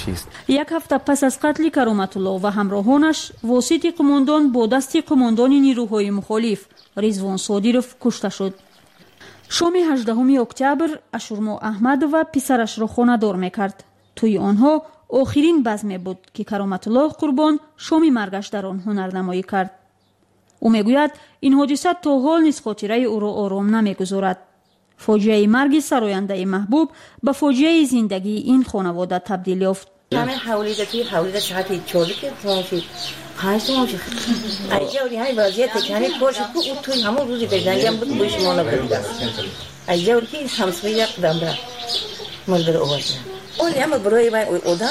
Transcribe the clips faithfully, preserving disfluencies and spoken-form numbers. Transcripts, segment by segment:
چیست. یک هفته پس از قتل کرامتالله و همراهانش، واسطی قماندان با دست قماندان نیروهای مخالف رضوان صادیروف کشته شد. شام هجدهم اکتبر اشورما احمد و پسرش را خانه‌دار میکرد. توی آنها آخرین بزم بود که کرامتالله قربان شام مرگش در آن هنرنمایی کرد. او میگوید این حادثه تا حال نیز خاطره او را آرام نمیگذارد. فاجعه مرگ سراینده محبوب به فاجعه زندگی این خانواده تبدیل یافت. همه حولیده توی حولیده ساعتی چولی که تماشید پنج تماشید ایجا های وضعیت که همه کارش که او توی همون روزی به جنگم بود بایش مانا بودید ایجا که همسوی یک قدم ده ملدر اوازده اون همه برای من اودم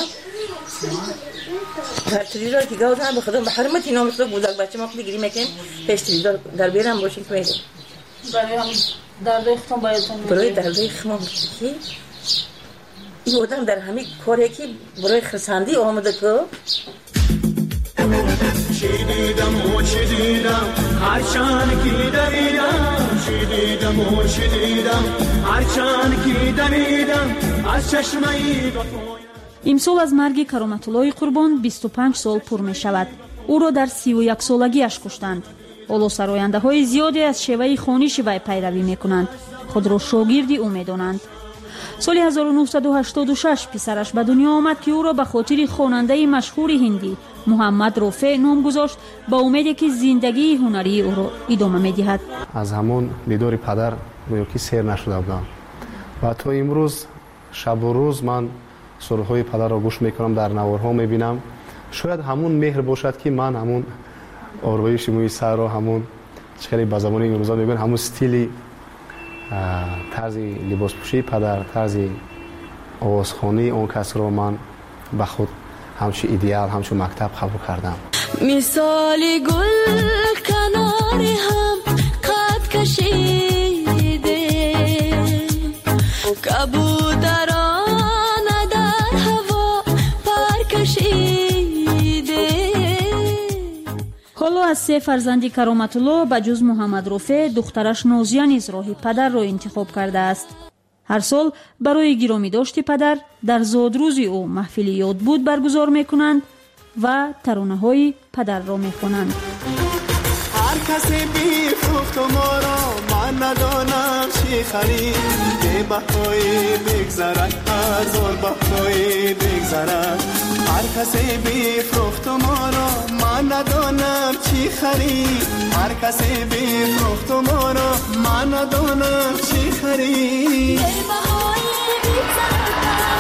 در تریدار که گاوز هم بخدم به حرمتی نامش رو بودک بچه ما خیلی گری میکن پیش تریدار در بیرم باشین که میدیم برای هم درد اختم بایدتون برای درد اختم که این آدم در همین کاری که برای خرسندی آمده که شدیدم و شدیدم هرچند که دویدم شدیدم و شدیدم هرچند که دویدم از چشمه امسال از مرگ کرامتالله قربان بیست و پنج سال پر می شود. او را در سی و یک سالگیش کشتند. حالا سراینده های زیادی از شیوه خوانش وی پیروی می کنند. خود را شاگرد او می دانند. سال هزار و نهصد و هشتاد و شش پسرش به دنیا آمد که او را به خاطر خواننده مشهور هندی محمد رافع نام گذاشت با امیدی که زندگی هنری او را ادامه می‌دهد. از همون دیدار پدر گویی سیر نشده بودم و تا امروز شب و روز من سرودهای پدر را گوش میکنم، در نوارها میبینم. شاید همون مهر باشد که من همون آرایش موی سر را همون چقدر به زبان امروزا میگن همون استیلی طرز لباس پوشی پدر، طرز آوازخوانی اون کس رو من به خود همچون ایدئال همچون مکتب قبول کردم. مثال گل کناری هم قد کشیده کبوتران در هوا پر کشیده. حالا از سه فرزند کرامتالله به جز محمد رافع دخترش نازیه نیز راه پدر را انتخاب کرده است. هر سال برای گرامی داشت پدر در زادروز او محفل یاد بود برگزار میکنند و ترانه های پدر را میخوانند. هر کسی بی فروخت ما را من ندانم چی خرید به بهای بگذرد هزار بهای بگذرد. هر کسی بی فروخت ما را من ندانم چی خرید هر کسی بی فروخت ما را من ندانم چی خرید به بهای بگذرد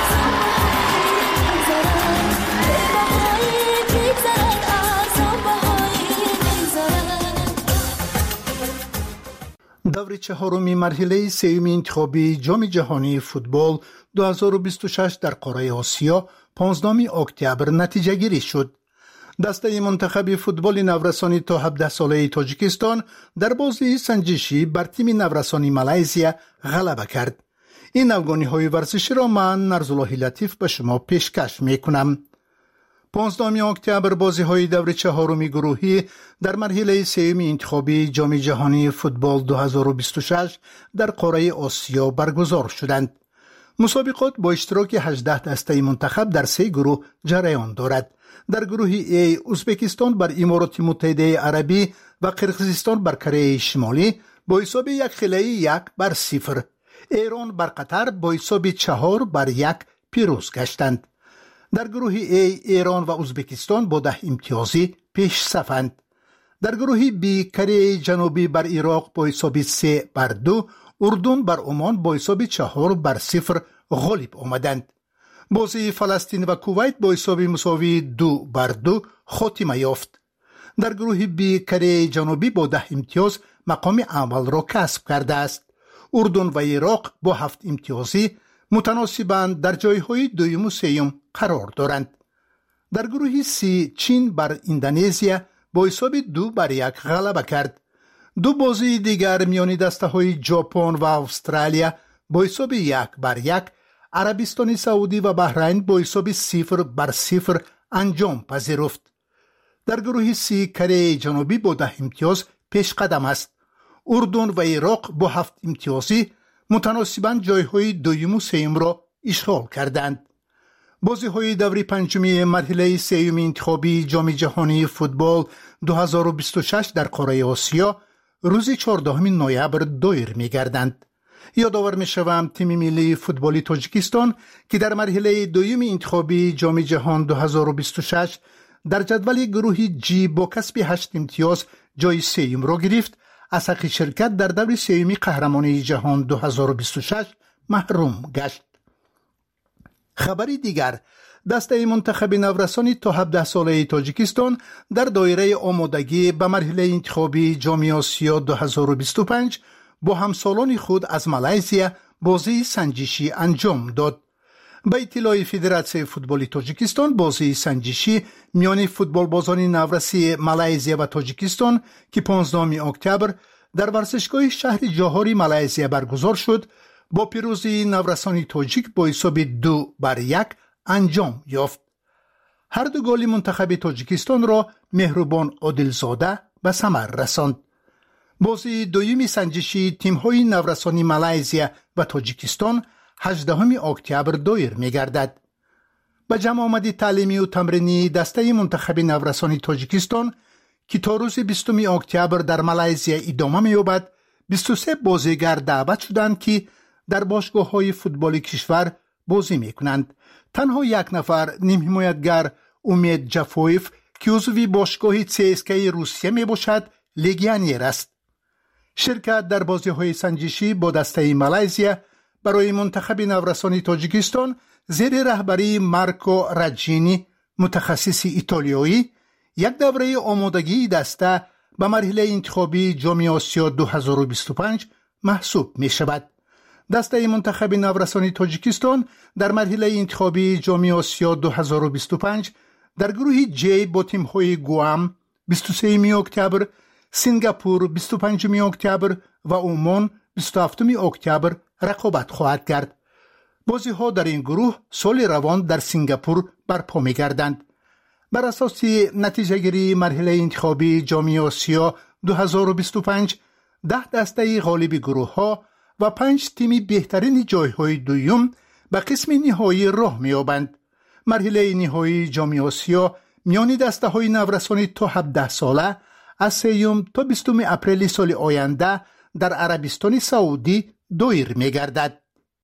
به بهای بگذرد ارزان بهای بگذرد. دور چهارمی مرحله سوم انتخابی جام جهانی فوتبال دو هزار و بیست و شش در قاره آسیا پانزدهم اکتبر نتیجه گیری شد. دسته منتخب فوتبال نورسانی تا هفده ساله تاجیکستان در بازی سنجشی بر تیم نورسانی مالزیا غلبه کرد. این افغانی های ورزشی را من نرزالله لطیف به شما پیشکش می کنم. پانزدهم اکتبر بازی های دور چهارمی گروهی در مرحله سوم انتخابی جام جهانی فوتبال دو هزار و بیست و شش در قاره آسیا برگزار شدند. مسابقات با اشتراک هجده دسته منتخب در سه گروه جریان دارد. در گروه ای ازبکستان بر امارات متحده عربی و قرقیزستان بر کره شمالی با حساب یک خیلی یک بر صفر. ایران بر قطر با حساب چهار بر یک پیروز گشتند. در گروه ای ایران و ازبکستان با ده امتیازی پیش صفند. در گروه بی کره جنوبی بر عراق با حساب سه بر دو، اردن بر عمان با حساب چهار بر صفر غالب آمدند. بازی فلسطین و کویت با حساب مساوی دو بر دو خاتمه یافت. در گروه بی کره جنوبی با ده امتیاز مقام اول را کسب کرده است. اردن و عراق با هفت امتیازی متناسباً در جایهای دوم و سوم قرار دارند. در گروه سی چین بر اندونزیا با حساب دو بر یک غلبه کرد. دو بازی دیگر میان دسته های ژاپن و استرالیا با حساب یک بر یک، عربستان سعودی و بحرین با حساب صفر بر صفر انجام پذیرفت. در گروه سی کره جنوبی با ده امتیاز پیش قدم است. اردن و عراق با هفت امتیازی متناسباً جایهای دوم و سوم را اشغال کردند. بازی‌های دوره پنجمی مرحله سوم انتخابی جام جهانی فوتبال دو هزار و بیست و شش در قاره آسیا روز چهاردهم نوامبر دایر می‌گردند. یادآور می‌شوم تیم ملی فوتبالی تاجیکستان که در مرحله دوم انتخابی جام جهان دو هزار و بیست و شش در جدول گروه جی با کسب هشت امتیاز جای سوم را گرفت، از حق شرکت در دور سوم قهرمانی جهان دو هزار و بیست و شش محروم گشت. خبری دیگر، دسته منتخب نورسانی تا هفده ساله تاجیکستان در دایره آمادگی به مرحله انتخابی جام آسیا دو هزار و بیست و پنج با همسالان خود از مالزیا بازی سنجشی انجام داد. به اطلاع فدراسیون فوتبال تاجیکستان، بازی سنجشی میان فوتبال بازان نورسی مالزیا و تاجیکستان که پانزدهم اکتبر در ورزشگاه شهر جوهر مالزیا برگزار شد، با پیروزی نورسان تاجیک با حساب دو بر یک انجام یافت. هر دو گل منتخب تاجیکستان را مهربان عادلزاده به ثمر رساند. بازی دومی سنجشی تیم‌های نورسانی مالزیا و تاجیکستان هجدهم اکتبر دایر می‌گردد. به جمع آمدی تعلیمی و تمرینی دسته منتخب نورسانی تاجیکستان که تا روز بیستم اکتبر در مالزیا ادامه می‌یابد، بیست و سه بازیگر دعوت شدند که در باشگاه‌های فوتبالی کشور بازی می‌کنند. تنها یک نفر نیم حمایتگر امید جفویف که عضو باشگاه سی اس کی روسیه میباشد لگیانیر است. شرکت در بازی‌های سنجشی با دسته مالزیا برای منتخب نورسانی تاجیکستان زیر رهبری مارکو راجینی متخصص ایتالیایی یک دوره آمادگی دسته به مرحله انتخابی جام آسیا دو هزار و بیست و پنج محسوب می شود. دسته منتخب نورسانی تاجیکستان در مرحله انتخابی جام آسیا دو هزار و بیست و پنج در گروه جی با تیم‌های گوام بیست و سوم اکتبر، سنگاپور بیست و پنجم اکتبر و عمان بیست و هفتم اکتبر رقابت خواهد کرد. بازی‌ها در این گروه سال روان در سنگاپور برپا می‌گردند. بر اساس نتیجه گیری مرحله انتخابی جام آسیا دو هزار و بیست و پنج ده دسته غالب گروه‌ها و پنج تیم بهترین جای‌های دوم به قسم نهایی راه می‌یابند. مرحله نهایی جام آسیا میان دسته‌های نورسانی تا هفده ساله از سوم تا بیستم اپریل سال آینده در عربستان سعودی دایر می‌گردد.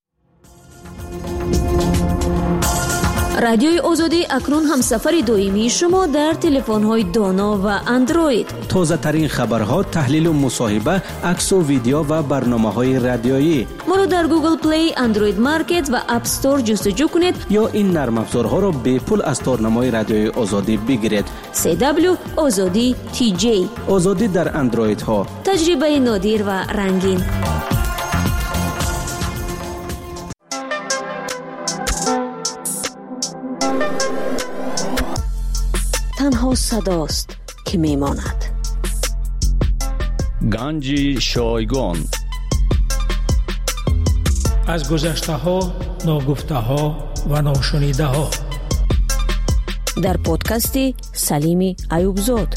رادیوی آزادی اکنون همسفر دائمی شما در تلفن‌های دانا و اندروید. تازه ترین خبرها، تحلیل و مصاحبه، عکس و ویدیو و برنامه‌های رادیویی. ما رو در گوگل پلی، اندروید مارکت و اپ استور جستجو کنید یا این نرم افزارها را به پول از تارنمای رادیوی آزادی بگیرید. سی دبلیو آزادی تی جی. آزادی در اندروید ها. تجربه نادر و رنگین. تنها صداست که میماند. گنج شایگان. از گذشته ها، ناگفته ها و ناشنیده ها. در پادکست سلیم ایوبزاد.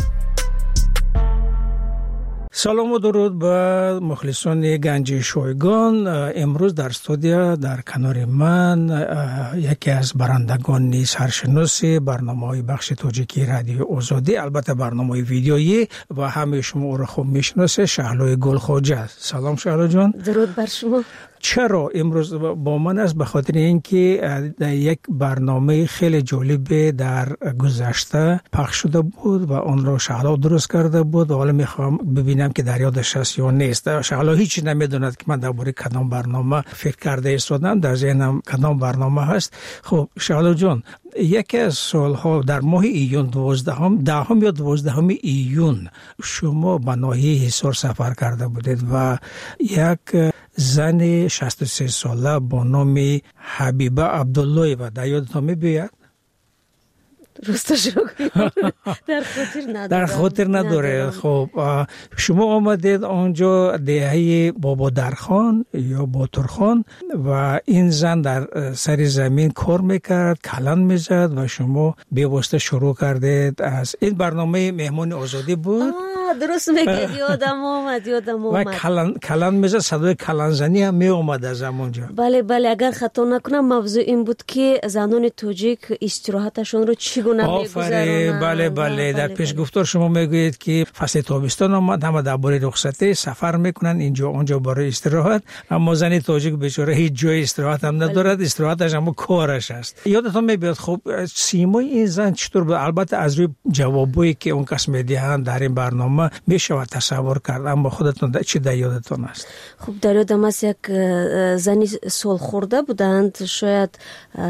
سلام و درود به مخلصان گنج شایگان. امروز در استودیو در کنار من یکی از برندگان سرشناس برنامه‌های بخش تاجیکی رادیو آزادی، البته برنامه ویدیویی و همه شما او را خوب میشناسه، شهلای گلخواجه. سلام شهلا جان. درود بر شما. چرا امروز با من است؟ به خاطر اینکه یک برنامه خیلی جالب در گذشته پخش شده بود و آن را شهلا درست کرده بود و حالا میخوام ببینم که در یادش هست یا نیست. شهلا هیچ نمیدوند که من درباره کدام برنامه فکر کرده ایستادم، در ذهنم کدام برنامه هست. خب شهلا جان، یکی از سالها در ماه ایون دوازدهم دهم یا دوازدهم ایون شما به ناحیه حصار سفر کرده بودید و یک زن شصت و سه ساله با نام حبیبه عبدالله و در یادتان می‌باید؟ راستش رو در خاطر نداره در خاطر نداره. خب شما آمدید آنجا دهه بابا درخان یا باتورخان و این زن در سر زمین کار میکرد، کلان میزد و شما به واسطه شروع کردید. از این برنامه مهمان آزادی بود. درست میگید، یادم آمد یادم آمد و کلان کلان میزد، صدای کلان زنی هم می اومد از همونجا. بله بله، اگر خطا نکنم موضوع این بود که زنان تاجیک استراحتشون رو چگونه میگذرونن. بله بله، در پیش گفتار شما میگویید که فصل تابستان آمد، همه درباره رخصتی سفر میکنن اینجا اونجا برای استراحت، اما زن تاجیک بیچاره هیچ جای استراحت هم ندارد، استراحتش هم کارش است. یادتون میاد خب سیمای این زن چطور بود؟ البته از روی جوابایی که اون کس میدهند در این برنامه میشه تصور کرد، اما خودتون چی در یادتون است؟ خب در یادم است یک زنی سال خورده بودند، شاید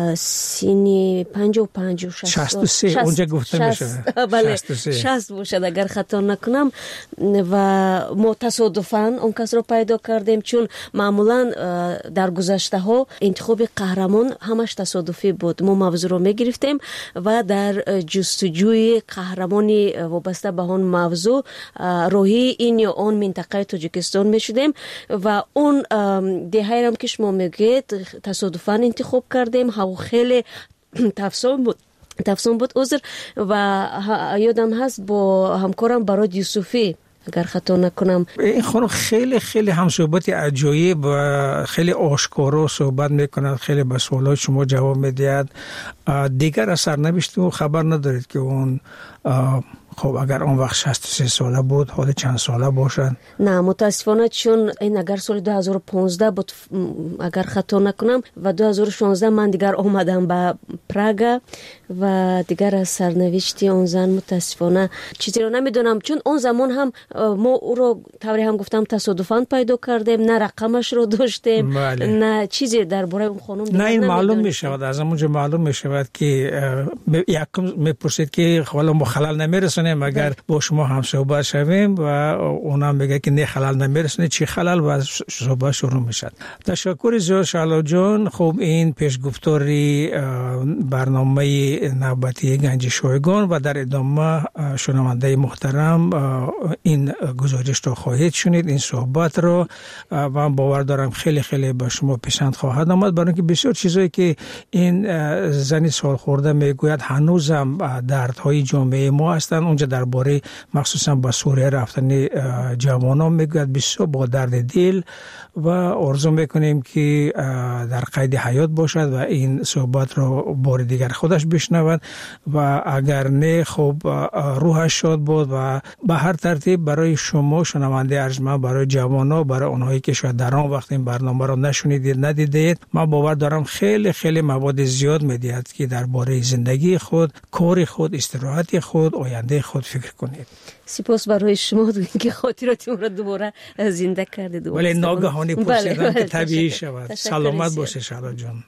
سینی پنج و پنج و شست شست و سه اونجا گفته میشه. بله شست باشد اگر خطا نکنم. و ما تصادفاً اون کس رو پیدا کردیم، چون معمولا در گذشته ها انتخاب قهرمان همش تصادفی بود. ما موضوع رو میگرفتیم و در جستجوی قهرمانی وابسته به اون موضوع روحی این یا اون منطقه تاجیکستان میشدیم و اون دهه هم که شما میگید تصادفاً انتخاب کردیم. هوا خیلی تفصیل بود تفصیل بود عذر. و یادم هست با همکارم براد یوسفی اگر خطا نکنم، این خانم خیلی خیلی هم صحبت عجایب و خیلی آشکارا صحبت میکند، خیلی به سوالات شما جواب میدهد. دیگر از سرنوشت و خبر ندارید که اون خب اگر اون وقت شصت و سه ساله بود حالا چند ساله باشد؟ نه متاسفانه، چون این اگر سال دو هزار و پانزده بود اگر خطا نکنم و دو هزار و شانزده من دیگر آمدم به پراگ و دیگر از سرنوشتی اون زن متاسفانه چیزی رو نمیدونم، چون اون زمان هم ما او رو طوری هم گفتم تصادفاً پیدا کردیم، نه رقمش رو داشتیم. بله. نه چیزی درباره اون خانم نه این معلوم می شود، از همونجا معلوم می شود که یکم میپرسید که حالا ما خلل نمیرسونیم اگر با شما هم صحبت شویم و اونا میگه که نه خلل نمیرسونه، چی خلل و صحبت شروع میشد. تشکر زیاد شعلا جان. خب این پیشگفتاری برنامه نوبتی گنج شایگان و در ادامه شنونده محترم این گزارش رو خواهید شنید، این صحبت رو، و من باور دارم خیلی خیلی به شما پسند خواهد آمد، برای اینکه بسیار چیزایی که این زنی سال خورده میگوید هنوزم دردهای جامعه ما هستند. اونجا درباره مخصوصا با سوریه رفتن جوانان میگوید بسیار با درد دل و آرزو میکنیم که در قید حیات باشد و این صحبت رو بار دیگر خودش بشنود و اگر نه خب روحش شاد بود. و به هر ترتیب برای شما شنونده ارجمند، برای جوانان، برای اونهایی که شاید در آن وقت این برنامه رو نشنیدید ندیدید، من باور دارم خیلی خیلی مواد زیاد میدهد که درباره زندگی خود، کار خود، استراحت خود، آینده خود فکر کنید. سپاس برای شما که خاطراتم را دوباره زنده کردید. ولی ناگهانی پرسیدم که طبیعی شود. سلامت باشه شعلا جان.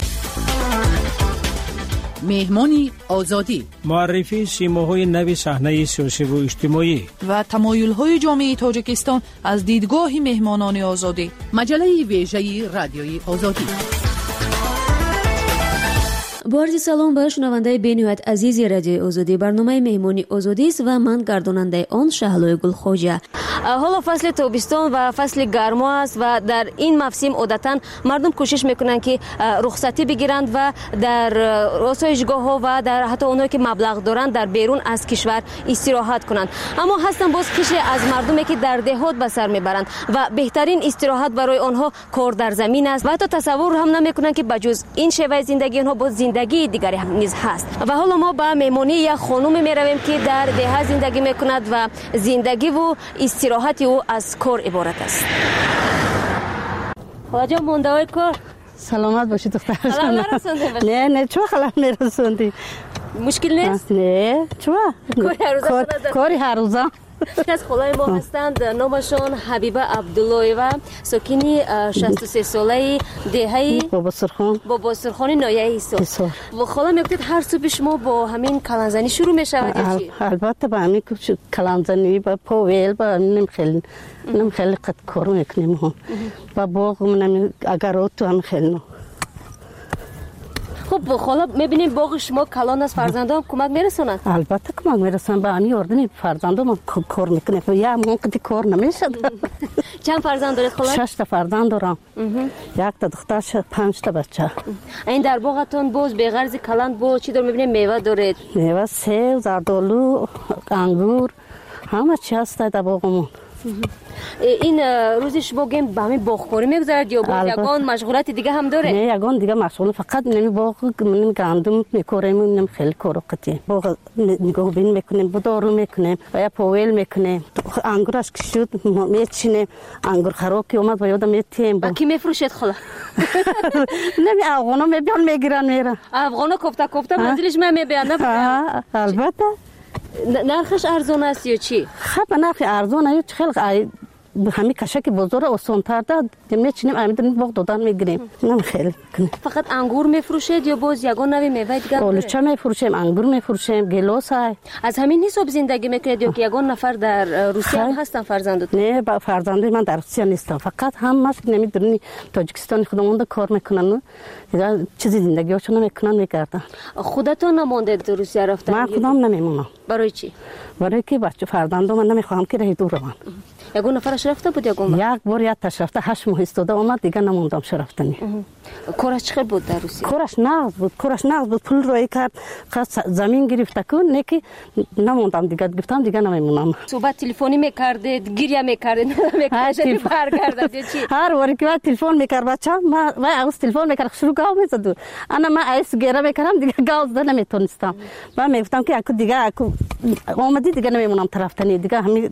مهمانی آزادی، معرفی سیماهای نوی صحنه سیاسی و اجتماعی و تمایل‌های جامعه تاجیکستان از دیدگاه مهمانان آزادی. مجله ویژه رادیوی آزادی. با عرض سلام به شنونده بین‌نهایت عزیز رادیو آزادی. برنامه مهمانی آزادی است و من گرداننده آن شهلای گلخوجه. حالا فصل تابستان و فصل گرما است و در این موسم عادتاً مردم کوشش میکنن که رخصتی بگیرند و در آسایشگاه‌ها و در حتی اونایی که مبلغ دارند در بیرون از کشور استراحت کنند. اما هستن باز قشر از مردمی که در دهات به سر میبرند و بهترین استراحت برای آنها کار در زمین است و حتی تصور هم نمیکنن که بجز این شیوه زندگی آنها باز زندگی دیگری هم نیز هست. و حالا ما به مهمانی یک خانم میرویم که در ده زندگی میکند و زندگی و استراحت او از کار عبارت است. خواجه مونده های کار سلامت باشی دختر جان. نه نه چه خلال میرسوندی؟ مشکل نیست؟ نه چه؟ کاری هر روزه. یک از خالای ما هستند، نامشان حبیبه عبداللهیوه، ساکنی شصت و سه ساله دهه بابا سرخان بابا سرخان نایه ایسا. و خالا میگفتید هر صبح شما با همین کلانزنی شروع میشود یا چی؟ البته با همین کلانزنی با پاویل با نم خیلی نم خیلی قد کارو میکنیم هم با باغ من اگر تو هم خیلی. خب خاله میبینیم باغ شما کلان است، فرزندان کمک میرسونن؟ البته کمک میرسونن، با همین اردنی فرزندان کار میکنه. یا موقعی کار نمیشه. چند فرزند دارید خاله؟ شش تا فرزند دارم. یک تا دختر، پنج تا بچه. این در باغتون باز به غرض کلان با چی دور میبینیم؟ میوه دارید؟ میوه سیب، زردآلو، انگور، همه چی هست در باغمون. این روزی شما گیم با همین باغکاری میگذارد یا با یگان مشغولیت دیگه هم داره؟ نه یگان دیگه مشغول، فقط نمی باغ من گندم میکاریم، نمی خیلی کارو قطعی باغ نگاه بین میکنیم، بدارو میکنیم و یا پویل میکنیم، انگورش که شد میچینیم، انگور خراب که اومد و یادم میتیم. با کی میفروشید خاله؟ نمی افغانا میبیان میگیرن میرن. افغانا کوفته کوفته منزلش من میبیان نه؟ البته. نرخش ارزان است یا چی؟ خب نرخ ارزان است، خیلی همین کشک بزرگ آسان تر داد میچینیم امیدن باغ دادن میگیریم. نم خیلی فقط انگور میفروشید یا باز یگان نوی میوه دیگه؟ آلوچه میفروشیم، انگور میفروشیم، گیلاس های. از همین حساب زندگی میکنید یا که یگان نفر در روسیه هم هستن فرزندتون؟ نه با فرزندای من در روسیه نیستم، فقط همش نمیدونی تاجیکستان خودمون کار میکنن، دیگه چیزی زندگیشون نمیکنن میگردن. خودتون نموندید روسیه رفتن؟ من خودم نمیمونم. برای چی؟ برای که بچه فرزندم من نمیخوام که راه دور روم. یگان نفرش رفته بود یگان؟ یک بار یک تاش رفته، هشت ماه استاده اومد دیگه نموندم شرفتنی. کارش چقدر بود در روسیه؟ کارش نقد بود، کارش نقد بود، پول روی کرد، زمین گرفته کن، نکی نموندم دیگه، گفتم دیگه نمیمونم. صحبت تلفنی میکردید، گریه میکردید، نمیکردید برگردید چی؟ هر وقتی که تلفن میکرد بچه‌م ما و از تلفن میکرد شروع گاو میزد. انا ما ایس گریه میکردم دیگه گاو زدن نمیتونستم. من میگفتم که اكو دیگه اكو اومدی دیگه نمیمونم طرفتنی دیگه همین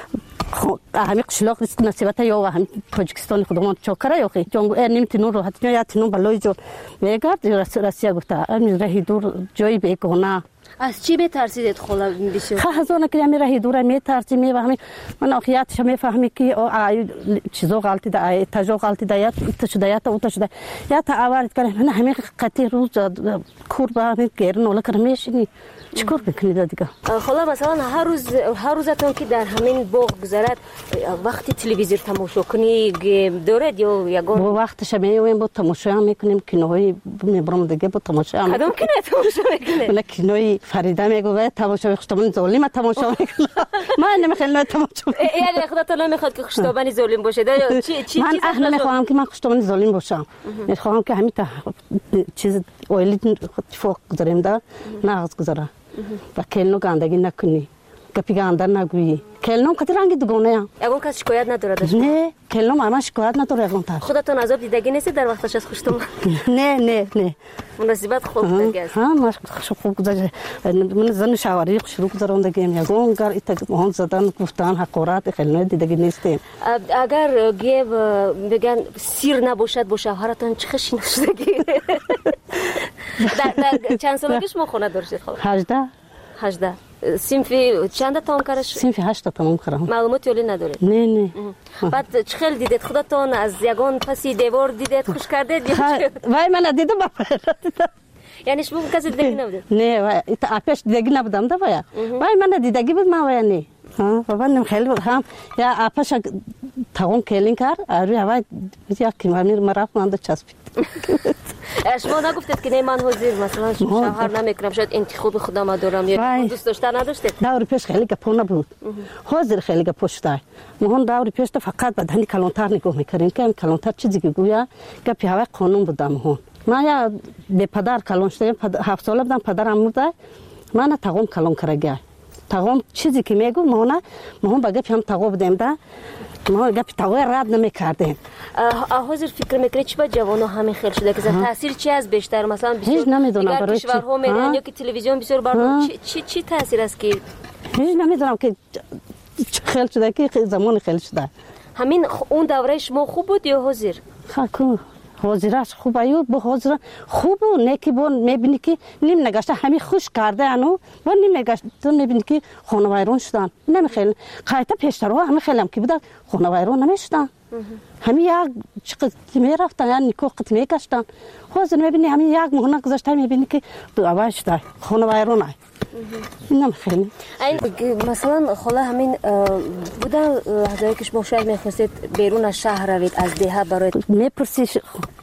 همین قشلاق ریسک نصیبت یا و همین تاجیکستان خودمون چاکره یا خی جنگ نمیتونن راحت یا تنون بالای جو میگرد راسیا گفته امروز راهی دور جایی بگونه. از چی بترسیدید خاله بسیار؟ خب از اون که می راهی دور میترسیم میفهمی من آخیاتش میفهمی که چیزا غلطی ده تجا غلطی ده یا تشدیات او تشدیات یا تعاورت کنه من همین قطعی روز کور با همین گرن ولا کرمیشنی چیکار بکنید دیگه؟ خاله مثلا هر روز هر روزتون که در همین باغ گذرد وقتی تلویزیون تماشا کنی دارد یا یگان با وقتش میایم با تماشا میکنیم کینوی میبرم دیگه با تماشا کدوم کینو تماشا میکنه؟ ولی کینوی فریده میگه تماشا خشتابانی ظالم تماشا میکنه. من نمیخوام تماشا یعنی خودتون نمیخواد که خشتابانی ظالم باشه یا چی چی من اهل نمیخوام که من خشتابانی ظالم باشم، میخوام که همین چیز اولی اتفاق گذاریم دا ناز گذاره و کلنو گندگی نکنی، گپی گندر نگویی. کلنو کتی رنگی دوگانه ام. یگان کس شکایت نداره داشت؟ نه کلنو ماما شکایت نداره یگان تر. خودتون عذاب دیدگی نیست در وقتش از خوشتون؟ نه نه نه. مناسبت خوب دیگه است. ها ماش خوب گذشته. من زن شواری شروع کردم دیگه یگان گر ایت مهان زدن گفتن حقارت کلنو دیدگی نیستیم. اگر گیو بگن سیر نباشد با شوهرتون چه خشی نشدگی؟ در چند سالگی شما خونه داشتید خاله؟ هجده. هجده. سینفی چند تا کارش؟ سینفی هشت تا کارم. معلوماتی ولی نداره. نه نه. بعد چه خیلی دیدید خودتون از یگان پسی دیوار دیدید خوش کردید یا چه؟ وای من دیدم با یعنی شما کسی دیدگی نبودید؟ نه وای آپش دیدگی نبودم دا وای. وای من دیدگی بود ما وای نه. ها بابا نم خیلی هم یا آپش تاون کلین کار آره وای یا کی مامیر مرا فهمید چسبید. شما نگفتید که نه من حاضر مثلا شوهر نمیکنم شاید انتخاب خودم دارم یا دوست داشتن نداشتید؟ دور پیش خیلی گپونه بود. حاضر خیلی گپش دای. مهون دور پیش تا فقط بدنی کلانتر نگاه میکردیم که کلانتر چیزی که گویا گپی هوا قانون بودم مهون. ما یا به پدر کلان شدم هفت ساله بودم پدرم مرده من تاگم کلان کرده. تاگم چیزی که میگو مهونه مهون بگه هم تاگو بدیم دا ما گپ تاگو رد نمیکردیم. حاضر فکر میکنید چی با جوانو همین خیلی شده که تاثیر چی از بیشتر مثلا هیچ نمیدونم برای چی کشورها میرن یا که تلویزیون بسیار بر چی چی تاثیر است که هیچ نمیدونم که خیلی شده که زمان خیلی شده. همین اون دوره شما خوب بود یا حاضر؟ خاکو حاضرش خوب ایو با حاضر خوب و نکی بون میبینی که نیم نگشته همین خوش کرده انو و نیم نگشته تو میبینی که خانه ویران شدن نمیخیل قایتا پیشترها همین خیلی هم که بودن خانه ویران نمیشدن همین یک چقدر میرفتن یا نکو قط میکشتن حاضر میبینی همین یک مهنه گذاشته میبینی که دو اول شده خانه ویران های اینم خیلی این مثلا خاله همین بودن لحظه‌ای که شما شاید میخواستید بیرون از شهر روید از دیه برای میپرسی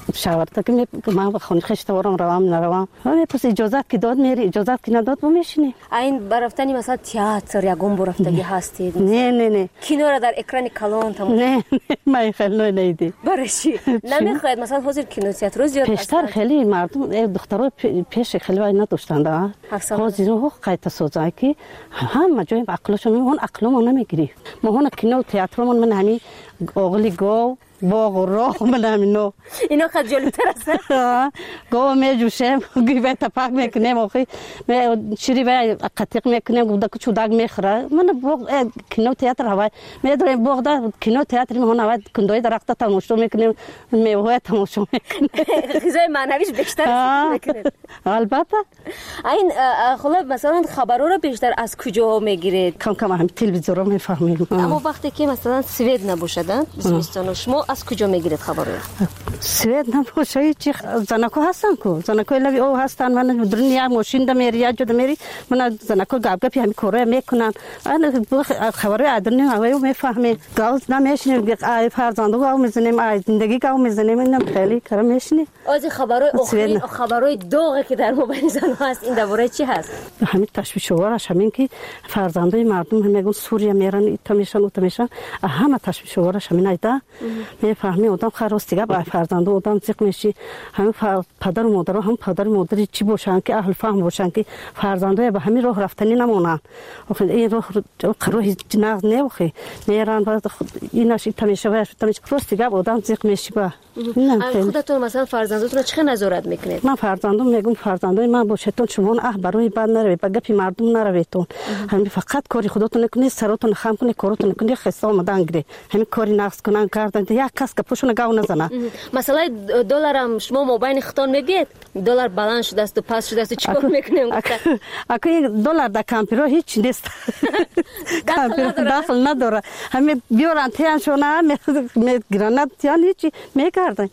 شاورتا که من به خونه خشتوارم روام نروام همه پس اجازت که داد میری اجازت که نداد با میشینی. این برفتنی مثلا تئاتر یگون برفتگی هستید؟ نه نه نه. کینو را در اکران کلان تماشا؟ نه من خیلی نیدی. برشی نمیخواید مثلا حضور کینو تئاتر زیاد پیشتر خیلی مردم دخترها پیش خیلی وای نداشتند. حاضر رو قایت سوزای که همه جای عقلشون میمون عقلمون نمیگیری. ما هون کینو تئاترمون من همین اوغلی گو باغ و راه من همینو اینا خیلی جلوتر است. گو میجوشم گیبه تپاک میکنم آخی می شیری و قطیق میکنم گودا که چوداگ میخوره من باغ کینو تئاتر هوای میدارم باغ دا کینو تئاتر میهون هوای کندوی درخت تماشا میکنم میوه تماشا میکنم غذای معنویش بیشتر میکنه. البته این خلا مثلا خبرها رو بیشتر از کجا میگیرید؟ کم کم هم تلویزیون رو میفهمیم. اما وقتی که مثلا سوئد نباشدن بیستان شما از کجا میگیرید خبر رو؟ سوئد نباشه چی زنکو هستن کو زنکو لبی او هستن من دنیا ماشین د میری یا جد میری من زنکو گاب گپی همین کاره میکنن انا خبر ادرنی هوای میفهمه گاز نمیشنیم ای فرزندو گاو میزنیم ای زندگی گاو میزنیم اینم خیلی کار میشنی. از خبرای آخرین خبرای داغی که در موبایل زن هست این درباره چی هست؟ همین تشویش وارش همین که فرزندای مردم میگن سوریه میرن ایتا میشن اوتا میشن همه تشویش وارش همین ایدا میفهمی آدم خراستی با فرزند آدم زیق میشی همین پدر و مادر هم پدر و مادری چی باشن که اهل فهم باشن که فرزندای به همین راه رفتنی نمونن آخه این راه راه جناز نبخی میرن بعد ایناش تمیشه و تمیشه خراستی با آدم زیق میشی با خودتون مثلا فرزندتون چه نظارت میکنید؟ من فرزندم میگم فرزندای من باشتون شما اه برای بد نروی با گپی مردم نرویتون همین فقط کاری خودتون نکنید سراتون خام کنید کارتون نکنید خسته آمدن گیری همین کاری نقص کنن کردن یک کس که پوشون گاو نزنه. مثلا دلار هم شما موبایل خطان میگید دلار بالانس شده است و پاس شده است چیکار میکنیم؟ اگه دلار در کامپیوتر هیچ نیست کامپیوتر داخل نداره همین بیارن تیانشونه میگیرن تیان هیچی میکردن.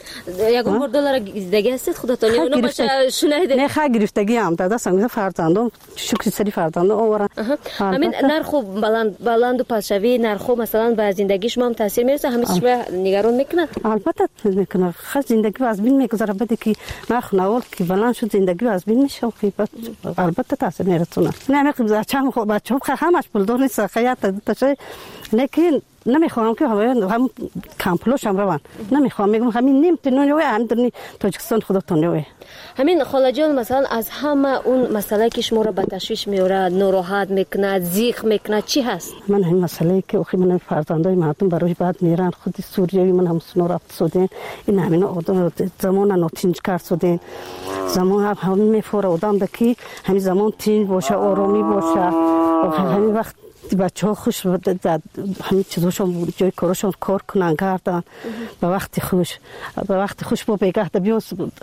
یکم بار دلار دیگه است خودتون اونو باشه شنیده نه خا گرفتگی هم دادا سنگ فرزندم شکر سری فرزندم اورا همین نرخو بلند بلند و پاسوی نرخو مثلا به زندگی شما هم تاثیر میرسه همین شما نگران میکنه؟ البته میکنه خود زندگی از بین میگذره بده که نرخ نوال که بلند شد زندگی از بین میشه البته تاثیر میرسونه. نه میگم بچه‌م خب بچه‌م همش پول دار نیست خیاط تشه لیکن نمیخوام که هم کامپلوش هم روان نمیخوام میگم همین نیم تنونی هم در تاجیکستان خودتون همین خاله جان مثلا از همه اون مسئله که شما رو به تشویش میاره ناراحت میکنه زیق میکنه چی هست؟ من همین مسئله که اخی من فرزندای مردم برای بعد میرن خود سوریوی من هم سنو رفت شدین این همین آدم زمان ناتینج کرد شدین زمان هم همین میفوره آدم دکی همین زمان تینج باشه آرامی باشه همین وقت بچه ها خوش همین چیزاشون جای کارشون کار کنن کردن به وقتی خوش به وقتی خوش با بگه بیان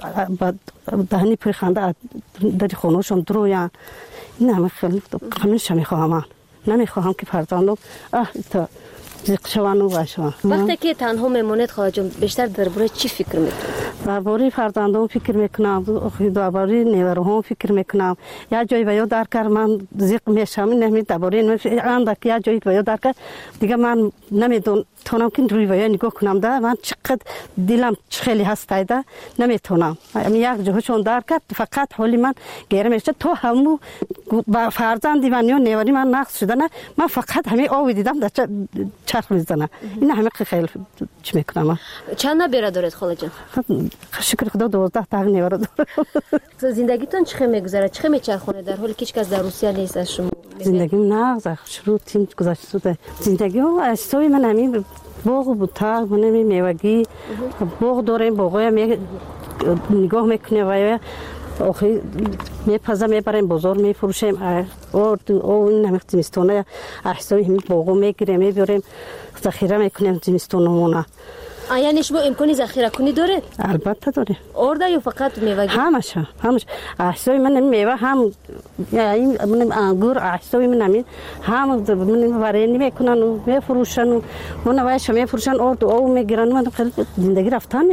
دهنی پریخنده در خونهشون درویان این همه خیلی همینش میخواهم من نمیخواهم که فرزندم اه تا زیق شوان و باشوان. وقتی که تنها میمونید خواهد جان بیشتر درباره چی فکر میکنید؟ درباره فرزندم فکر میکنم درباره نیروهم فکر میکنم یا جایی بیاد در کار من زیق میشم نمید درباره اندک یا جایی بیاد در کار دیگه من نمیدونم تونم که روی بیاد نگاه کنم ده من چقدر دلم خیلی هسته ده نمیتونم یک جهشون در کار فقط حالی من گیره میشه تو همو با فرزندی من یا نیوری من نقص شده نه من فقط همین آوی دیدم در چرخ میزنه این همه خیلی چی میکنم. چند نبیره دارید خاله جان؟ شکر خدا دوازده تا نیوره داره. زندگیتون چه میگذره چه میچرخونه در حالی که هیچ کس در روسیه نیست از شما؟ زندگیم نه شروع تیم گذشته شده زندگی و استوی من همین باغ بود تا من میوگی باغ داریم باغای می نگاه میکنه و آخه میپزه میبریم بازار میفروشیم اور او این همه زمستونه احسای همین باغو میگیریم میبریم ذخیره میکنیم زمستونمونه. یعنی شما امکانی ذخیره کنی داره؟ البته داره. آرده یا فقط میوه؟ همش همش احسای من میوه هم یعنی من انگور احسای من همین هم من وارینی میکنن و میفروشن و من وایش میفروشن اور او میگیرن من خیلی زندگی رفتن میگیره.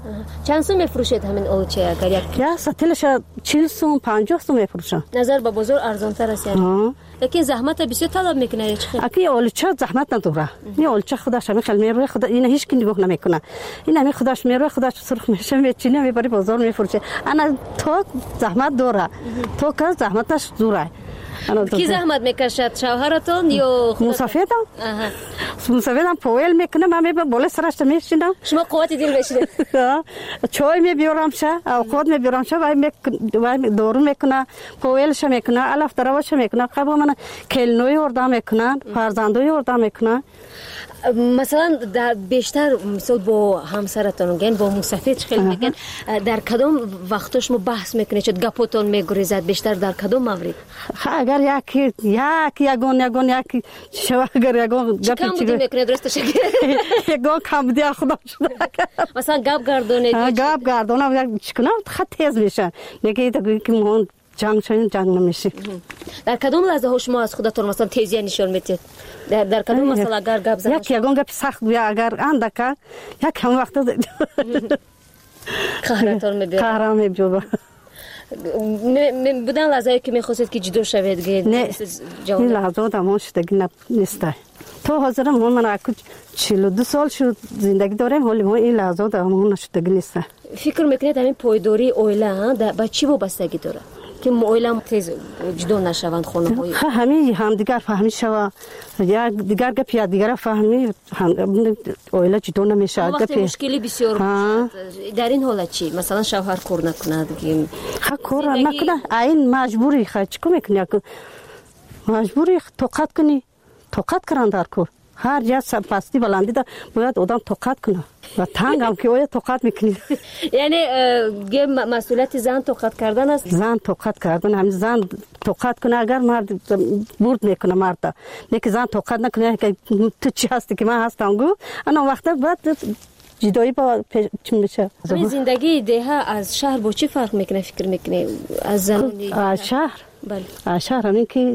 چند سوم میفروشید همین آلوچه اگر یک یا سطلش چهل سوم پنجاه سوم میفروشم نظر به بازار ارزان تر است یعنی لیکن زحمت بسیار طلب میکنه چه خیلی اکی آلوچه زحمت نداره این آلوچه خودش همین خیلی میروه خدا این هیچ کی نگاه نمیکنه این همین خودش میروه خودش سرخ میشه میچینه میبری بازار میفروشه انا تو زحمت داره تو که زحمتش دوره کی زحمت میکشد شوهرتون یا مسافرتون مسافرتون پویل میکنه من میبرم بالا سرش میشینم شما قوت دل بشید چای میبیارم شه اوقات میبیارم شه وای دورو میکنه پویلش میکنه الف دروش میکنه قبل من کلنوی وردا میکنن فرزندوی وردا میکنن مثلا در بیشتر مثلا با همسرتون گن با مسافر خیلی میگن در کدام وقتا شما بحث میکنید چه گپتون میگریزد بیشتر در کدام مورد اگر یکی یکی یگون یگون یکی شو اگر یگون گپی چی میکنید درستش یگون کم دی خدا مثلا گپ گردونه گپ گردونه چیکار خط تیز میشه نگید که مون جنگ شدن جنگ نمیشه در کدام لحظه ها شما از خودتون مثلا تیزی نشون میدید در در کدام مثلا اگر گپ زدن یک یگون گپ سخت بیا اگر اندکا یک هم وقت قهرتون میبینید قهرم میبینید بودن لحظه که میخواستید که جدا شوید گید نه این لحظه دامون شدگی نیست تو حاضر من من اکو چهل و دو سال شد زندگی دارم ولی ما این لحظه دامون شدگی نیست فکر میکنید همین پایداری اویلا با چی وابستگی داره که اویلا تیز جدا نشوند خونه های همین هم دیگر فهمی شوا یا دیگر گپ یا دیگر فهمی اویلا جدا نمیشه وقتی مشکلی بسیار در این حالت چی مثلا شوهر کار نکند گیم ها کار نکنه این مجبوری خواهد چیکار میکنی مجبوری توقت کنی توقت کردن در کار هر جا پستی بلندی دا باید آدم توقت کنه و تنگ هم که باید توقت میکنی یعنی مسئولیت زن توقت کردن است زن توقت کردن همین زن توقت کنه اگر مرد برد میکنه مرد نه که زن توقت نکنه که تو چی هستی که من هستم گو انا وقت بعد جدایی با چی میشه همین زندگی ده از شهر با چی فرق میکنه فکر میکنه از زنانی از شهر بله شهر همین که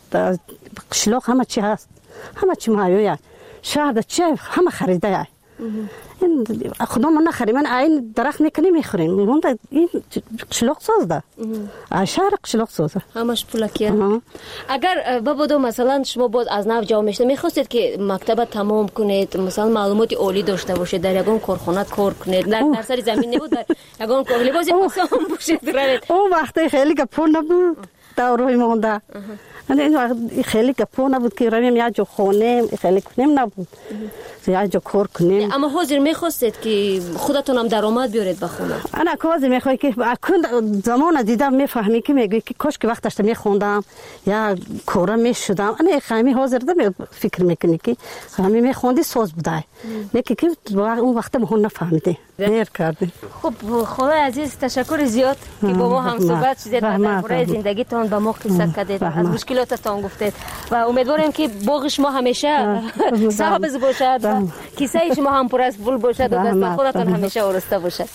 قشلاق همه چی هست همه چی مایویه شهر چی همه خریده این خدا من نخریم من این درخت میکنی میخوریم من این قشلاق ساز ده شهر قشلاق سازه همش پولکیه اگر بابا مثلا شما باز از نو جا میشته میخواستید که مکتب تمام کنید مثلا معلومات عالی داشته باشید در یگان کارخانه کار کنید در در سر زمین نبود در یگان کار لباس پوشان باشید اون وقتی خیلی گپون نبود دورای مونده این خیلی گپو نبود که رویم یا جو خونه خیلی کنیم نبود یا جو کار کنیم اما حاضر میخواستید که خودتون هم درآمد بیارید به خونه انا حاضر میخوای که اکن زمان دیدم میفهمی که میگی که کاش که وقتش میخوندم یا کارم میشدم انا خیلی حاضر ده فکر میکنی که خیلی میخوندی ساز بوده یکی که اون وقت ما نفهمیدی دیر کردی خب خدای عزیز تشکر زیاد که با ما هم صحبت شدید درباره زندگیتون با ما قصه کردید از مشکلاتتون گفتید و امیدوارم که باغ شما همیشه سبز باشد و کیسه شما هم پر از پول باشد و دست خودتون همیشه آراسته باشد.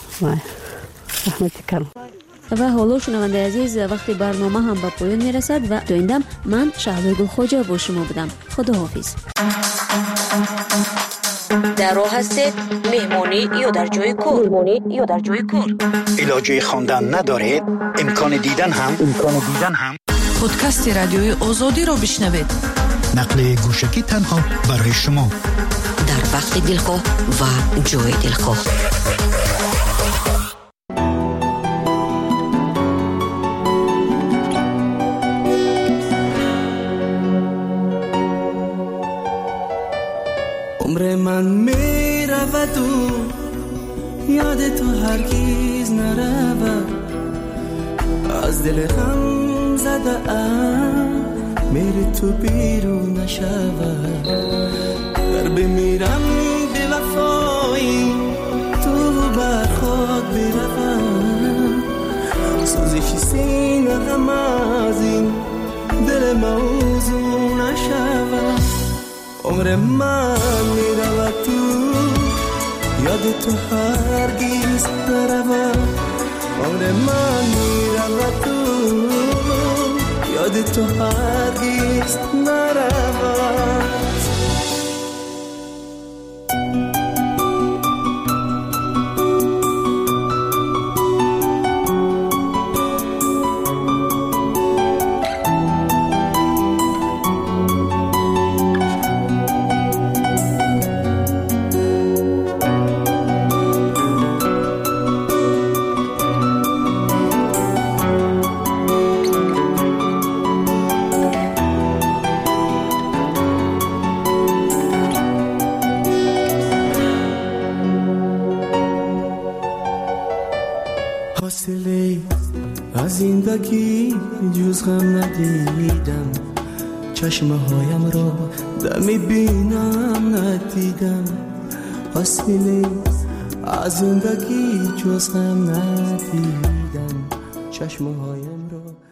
و حالا شنونده عزیز وقتی برنامه هم به پایان میرسد و دویندم من شهلا گلخوجه با شما بودم. خدا حافظ. در راه هستید مهمانی یا در جای کار مهمانی یا در جای کار علاجه خواندن ندارید امکان دیدن هم امکان دیدن هم پادکست رادیوی آزادی رو بشنوید نقل گوشکی تنها برای شما در وقت دلخواه و جای دلخواه. عمر من می رود و یاد تو هرگیز نرود از دل غم زده ام میری تو بیرون نشود در بمیرم به وفایی تو بر خود بروم سوزش سینه غم از این دل موضوع نشود عمر من میرود تو یاد تو هرگیز نرود عمر من میرود تو یاد تو هرگیز نرود زندگی جز غم ندیدم، چشمه هایم را دمی بینم ندیدم. حاصلی از زندگی جز غم ندیدم، چشمه هایم را